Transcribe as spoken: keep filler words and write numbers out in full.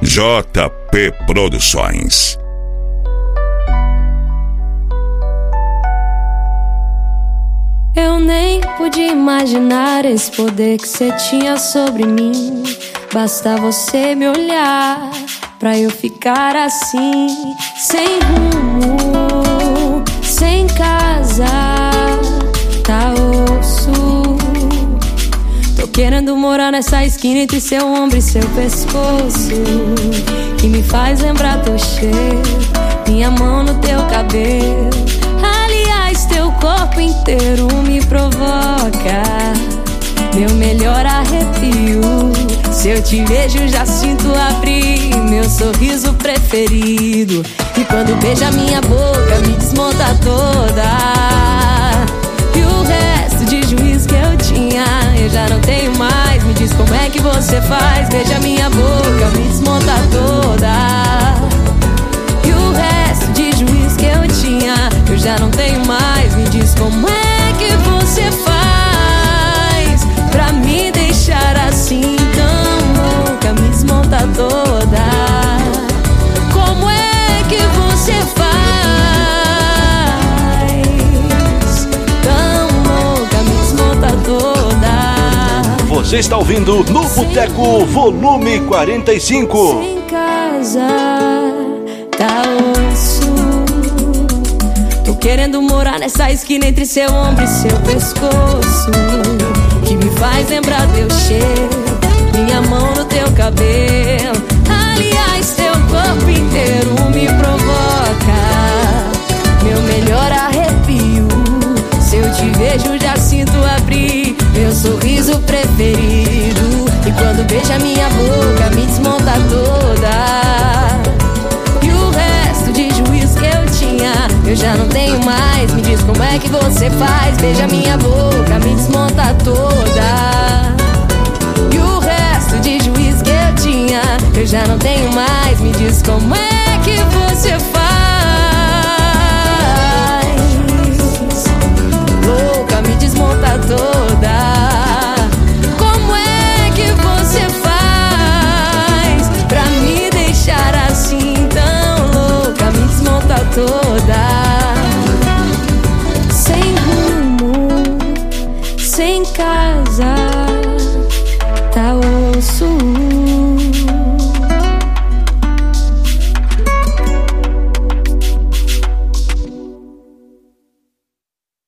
J P Produções. Eu nem podia imaginar esse poder que você tinha sobre mim. Basta você me olhar pra eu ficar assim, sem rumo, sem casa, tá osso. Tô querendo morar nessa esquina entre seu ombro e seu pescoço, que me faz lembrar teu cheiro, minha mão no teu cabelo. Aliás, teu corpo inteiro me provoca, meu melhor arrepio. Se eu te vejo já sinto abrir meu sorriso preferido. E quando beija minha boca me desmonta toda. E o resto de juízo que eu tinha eu já não tenho mais. Me diz como é que você faz. Beija minha boca, me desmonta toda. E o resto de juízo que eu tinha eu já não tenho mais. Me diz como é que você faz pra me deixar assim tão louca, me desmonta toda. Como é que você faz tão louca, me desmonta toda? Você está ouvindo no Boteco Volume quarenta e cinco. Sem casa, tá osso. Tô querendo morar nessa esquina entre seu ombro e seu pescoço, que me faz lembrar teu cheiro, minha mão no teu cabelo. Aliás, teu corpo inteiro me provoca, meu melhor arrepio. Se eu te vejo já sinto abrir meu sorriso preferido. E quando beija minha boca me desmonta toda. E o resto de juízo que eu tinha eu já não tenho mais. Me diz como é que você faz. Beija minha boca, me desmonta toda. E o resto de juízo que eu tinha eu já não tenho mais. Me diz como é que você faz. Louca, me desmonta toda. Como é que você faz pra me deixar assim tão louca, me desmonta toda. Sem rumo, sem casa,